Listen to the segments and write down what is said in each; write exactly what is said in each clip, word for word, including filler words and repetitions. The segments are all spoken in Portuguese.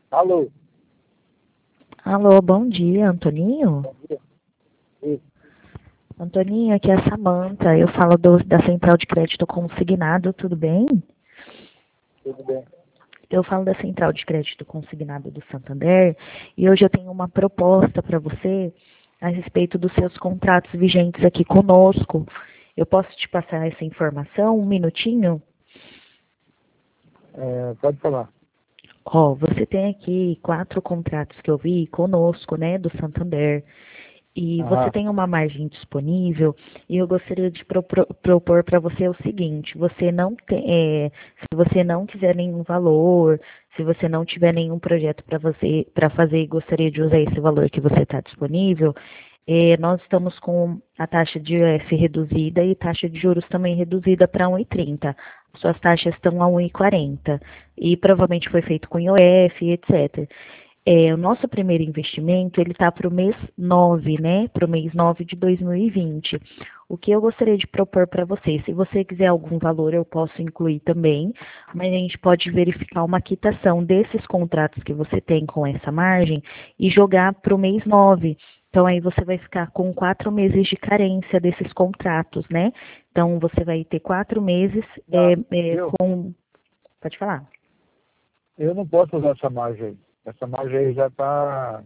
Alô? Alô, bom dia, Antoninho? Bom dia. Isso, Antoninho, aqui é a Samanta. Eu falo do- da Central de Crédito Consignado, tudo bem? tudo bem. Eu falo da Central de Crédito Consignado do Santander e hoje eu tenho uma proposta para você a respeito dos seus contratos vigentes aqui conosco. Eu posso te passar essa informação, um minutinho? É, pode falar. Ó, você tem aqui quatro contratos que eu vi conosco, né, do Santander. E você Aham. tem uma margem disponível e eu gostaria de pro- pro- propor para você o seguinte: você não tem, é, se você não quiser nenhum valor, se você não tiver nenhum projeto para você para fazer e gostaria de usar esse valor que você está disponível, é, nós estamos com a taxa de I O F reduzida e taxa de juros também reduzida para um e trinta. Suas taxas estão a um e quarenta e provavelmente foi feito com I O F, etcétera. É, o nosso primeiro investimento, ele está para o mês nove, né? Para o mês nove de dois mil e vinte. O que eu gostaria de propor para você, se você quiser algum valor, eu posso incluir também, mas a gente pode verificar uma quitação desses contratos que você tem com essa margem e jogar para o mês nove. Então, aí você vai ficar com quatro meses de carência desses contratos, né? Então, você vai ter quatro meses Não, é, é, eu, com... Pode falar. eu não posso usar essa margem aí. Essa margem aí já está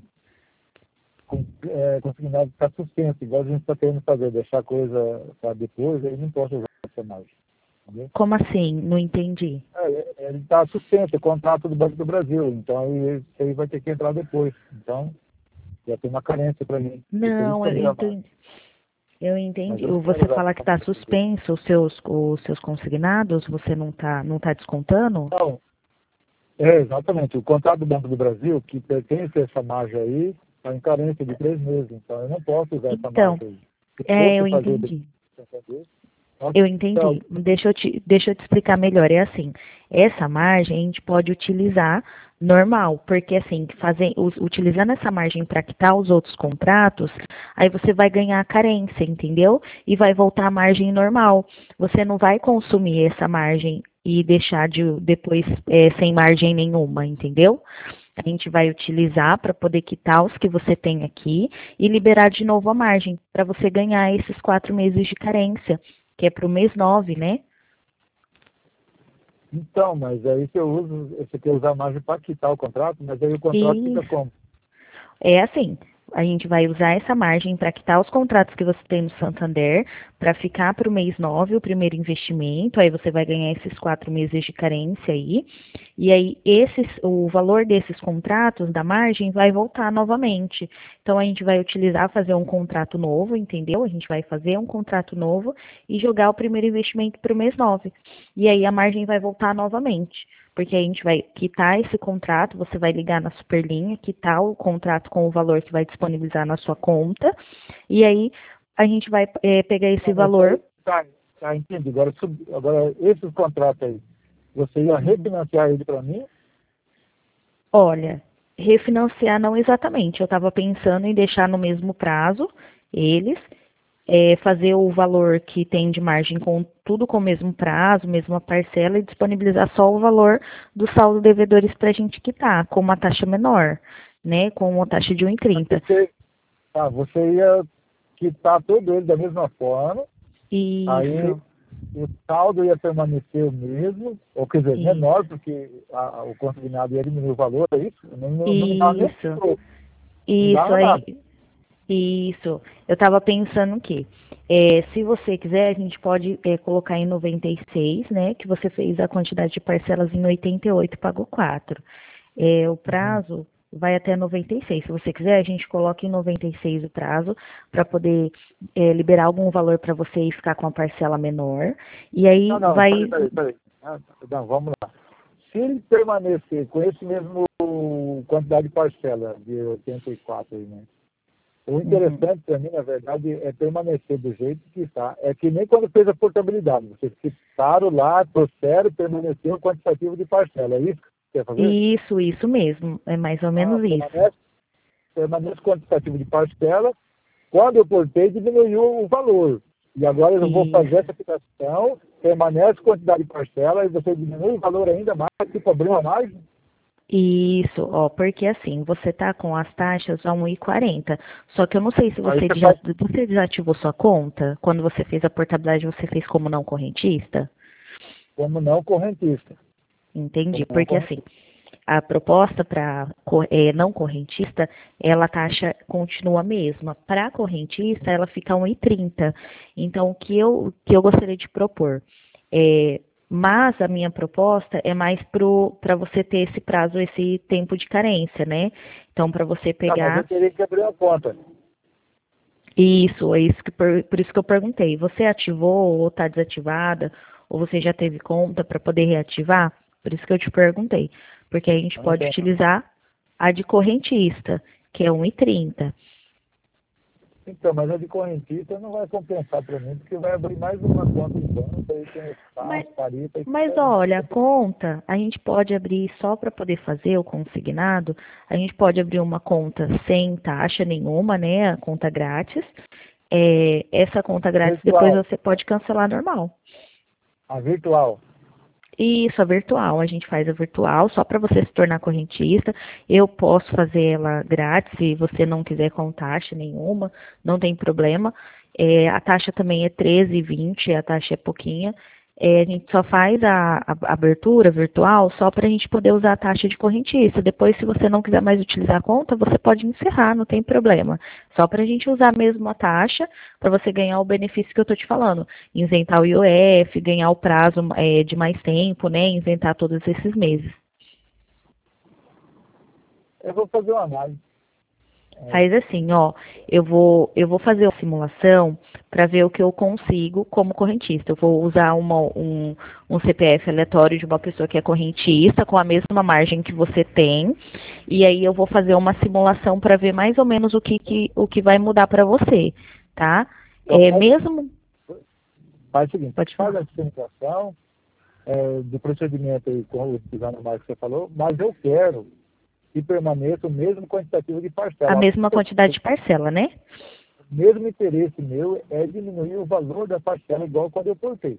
é, consignada, está suspensa, igual a gente está querendo fazer, deixar a coisa para depois, aí não posso usar essa margem. Entendeu? Como assim? Não entendi. É, ele está suspenso, é contrato do Banco do Brasil, então aí isso aí vai ter que entrar depois. Então, já tem uma carência para mim. E por isso Não, que eu eu dei a margem. entendi. Eu Mas entendi. eu não quero Você usar fala que essa está margem aí. suspenso os seus, os seus consignados, você não está não tá descontando? Não, é, exatamente. O contrato do Banco do Brasil, que pertence a essa margem aí, está em carência de três meses. Então, eu não posso usar essa Então, margem aí. Se é, fosse eu fazer o entendi. dependente, nós, Eu então, entendi. Deixa eu te, deixa eu te explicar melhor. É assim, essa margem a gente pode utilizar normal, porque assim, fazer, us- utilizando essa margem para quitar os outros contratos, aí você vai ganhar a carência, entendeu? E vai voltar à margem normal. Você não vai consumir essa margem e deixar de depois é, sem margem nenhuma, entendeu? A gente vai utilizar para poder quitar os que você tem aqui e liberar de novo a margem, para você ganhar esses quatro meses de carência, que é para o mês nove, né? então, mas aí que eu uso, você quer usar a margem para quitar o contrato, mas aí o contrato fica Isso. como? É assim, a gente vai usar essa margem para quitar os contratos que você tem no Santander, para ficar para o mês nove o primeiro investimento, aí você vai ganhar esses quatro meses de carência aí, e aí esses, o valor desses contratos da margem vai voltar novamente. Então a gente vai utilizar, fazer um contrato novo, entendeu? A gente vai fazer um contrato novo e jogar o primeiro investimento para o mês nove. E aí a margem vai voltar novamente. Porque a gente vai quitar esse contrato, você vai ligar na Superlinha, quitar o contrato com o valor que vai disponibilizar na sua conta, e aí a gente vai é, pegar esse Não, mas valor. aí, tá, tá, entendi. Agora, sub- agora, esses contratos aí, você ia Uhum. refinanciar ele para mim? Olha, refinanciar não exatamente. Eu estava pensando em deixar no mesmo prazo eles, é, fazer o valor que tem de margem com tudo com o mesmo prazo, mesma parcela e disponibilizar só o valor dos saldo devedores para a gente quitar, com uma taxa menor, né? Com uma taxa de um e Mas trinta. Você, tá, você ia quitar todo ele da mesma forma, aí Isso, o saldo ia permanecer o mesmo, ou quer dizer, menor, isso, porque a- o consignado ia diminuir o valor, é isso? Não, não, não me dá nem isso, troco, não isso dava aí, nada. isso. Eu estava pensando que, é, se você quiser, a gente pode é, colocar em noventa e seis, né? Que você fez a quantidade de parcelas em oitenta e oito, pagou quatro. É, o Uhum. prazo vai até noventa e seis. Se você quiser, a gente coloca em noventa e seis o prazo para poder é, liberar algum valor para você e ficar com a parcela menor. E Não, aí não, vai. peraí, peraí, peraí. Ah, não, vamos lá. Se ele permanecer com esse mesmo quantidade de parcela de oitenta e quatro aí, né? O Uhum. interessante para mim, na verdade, é permanecer do jeito que está. É que nem quando fez a portabilidade. Vocês fixaram lá, trouxeram, permaneceu o quantitativo de parcela. É isso que você quer fazer? Isso, isso mesmo. É mais ou Ah, menos isso. permanece, permanece o quantitativo de parcela. Quando eu portei, diminuiu o valor. E agora eu vou fazer Isso. essa fixação, permanece a quantidade de parcela e você diminui o valor ainda mais, que problema mais? Isso, ó, porque assim, você tá com as taxas a um e quarenta. Só que eu não sei se Aí você, você já, faz você desativou sua conta. Quando você fez a portabilidade, você fez como não correntista? como não correntista. Entendi. Como não Porque assim, correntista. a proposta para não correntista, ela a taxa continua a mesma. Para correntista, ela fica um e trinta. Então, o que eu, que eu gostaria de propor é, mas a minha proposta é mais para você ter esse prazo, esse tempo de carência, né? Então, para você Tá, mas eu pegar teria que abrir uma conta. isso, é isso que, por, por isso que eu perguntei. Você ativou ou está desativada? Ou você já teve conta para poder reativar? Por isso que eu te perguntei. Porque a gente Eu não pode tenho. utilizar a de correntista, que é um e trinta. Então, mas a de correntista não vai compensar para mim, porque vai abrir mais uma conta em banco, aí tem Mas, espaço, tarifa, aí mas fica- olha, a conta, a gente pode abrir só para poder fazer o consignado, a gente pode abrir uma conta sem taxa nenhuma, né? A conta grátis. É, essa conta grátis depois virtual, você pode cancelar normal. a virtual. Isso, a virtual. A gente faz a virtual só para você se tornar correntista. Eu posso fazer ela grátis se você não quiser com taxa nenhuma, não tem problema. É, a taxa também é treze e vinte, a taxa é pouquinha. É, a gente só faz a, a abertura virtual só para a gente poder usar a taxa de correntista. Depois, se você não quiser mais utilizar a conta, você pode encerrar, não tem problema. Só para a gente usar mesmo a taxa, para você ganhar o benefício que eu estou te falando. Isentar o I O F, ganhar o prazo é, de mais tempo, né? Isentar todos esses meses. Eu vou fazer uma análise. É, Faz assim, ó, eu vou, eu vou fazer a simulação para ver o que eu consigo como correntista. Eu vou usar uma, um, um C P F aleatório de uma pessoa que é correntista, com a mesma margem que você tem, e aí eu vou fazer uma simulação para ver mais ou menos o que, que, o que vai mudar para você, tá? então, É, faz, mesmo. faz o seguinte, Pode faz falar. a dispensação é, do procedimento aí, com o design mais que você falou, mas eu quero que permaneça o mesmo quantitativo de A parcela. mesma quantidade de parcela, né? O mesmo interesse meu é diminuir o valor da parcela igual quando eu portei.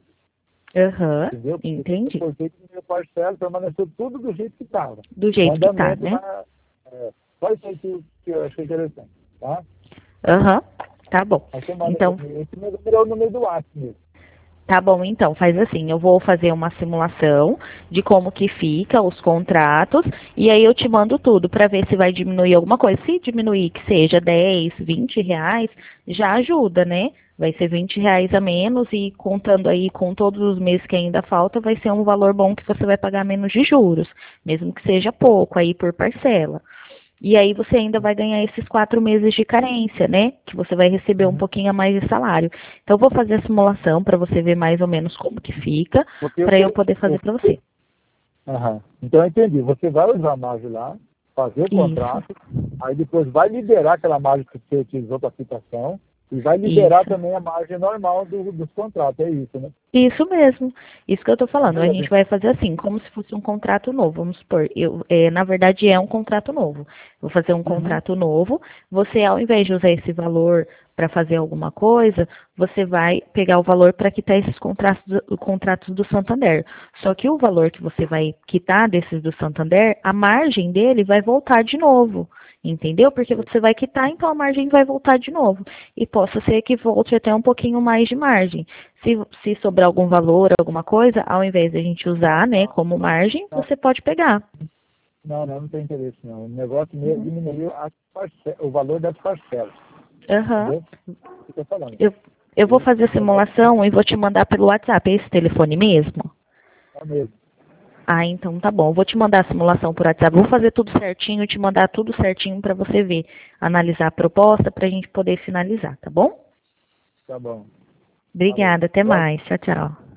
Aham, Entendeu? Porque quando eu entendi. portei, diminuiu a parcela, permaneceu tudo do jeito que estava. Do O jeito que tá, andamento né? da. É, só isso aí que, que eu achei interessante. Tá? Aham, tá bom. Aí você manda Então, pra mim. Esse meu número é o número do WhatsApp mesmo. tá bom, então, faz assim, eu vou fazer uma simulação de como que fica os contratos e aí eu te mando tudo para ver se vai diminuir alguma coisa. Se diminuir que seja dez, vinte reais, já ajuda, né? Vai ser vinte reais a menos e contando aí com todos os meses que ainda falta, vai ser um valor bom que você vai pagar menos de juros, mesmo que seja pouco aí por parcela. E aí você ainda vai ganhar esses quatro meses de carência, né? Que você vai receber um Uhum. pouquinho a mais de salário. Então, eu vou fazer a simulação para você ver mais ou menos como que fica, Porque eu para eu tenho. poder fazer Eu, para você. aham. Então eu entendi. Você vai usar a margem lá, fazer o Isso, contrato, aí depois vai liberar aquela margem que você utilizou para a quitação e vai liberar isso. também a margem normal do, dos contratos. É isso, né? Isso mesmo, isso que eu estou Então, falando. A gente beleza. vai fazer assim, como se fosse um contrato novo. Vamos supor, eu, é, na verdade é um contrato novo. Vou fazer um Uhum. contrato novo. Você, ao invés de usar esse valor para fazer alguma coisa, você vai pegar o valor para quitar esses contratos, do- contratos do Santander. Só que o valor que você vai quitar desses do Santander, a margem dele vai voltar de novo. Entendeu? Porque você vai quitar, então a margem vai voltar de novo. E possa ser que volte até um pouquinho mais de margem. Se, se sobrar algum valor, alguma coisa, ao invés de a gente usar, né, como margem, Não, você pode pegar. não, não, não tem interesse não. O negócio mesmo é Uhum. diminuir a parce- o valor das parcelas. Aham. Entendeu? O que eu tô falando. Eu, eu vou Eu, fazer a eu quero simulação e vou te mandar pelo WhatsApp. É esse telefone mesmo? é mesmo. Ah, então tá bom. Eu vou te mandar a simulação por WhatsApp. Vou fazer tudo certinho, te mandar tudo certinho para você ver, analisar a proposta para a gente poder finalizar, tá bom? Tá bom. Falou. Obrigada, até Vai mais. Tchau, tchau.